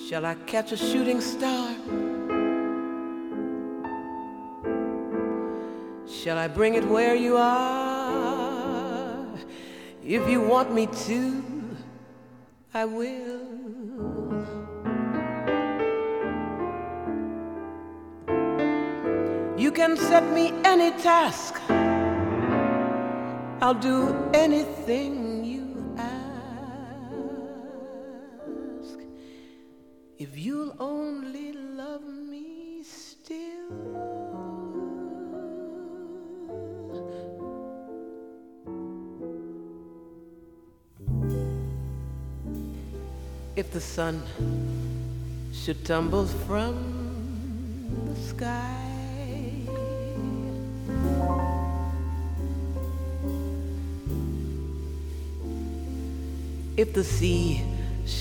Shall I catch a shooting star? Shall I bring it where you are? If you want me to, I will. You can set me any task. I'll do anything you ask. If you'll only love me still. If the sun should tumble from the sky, if the sea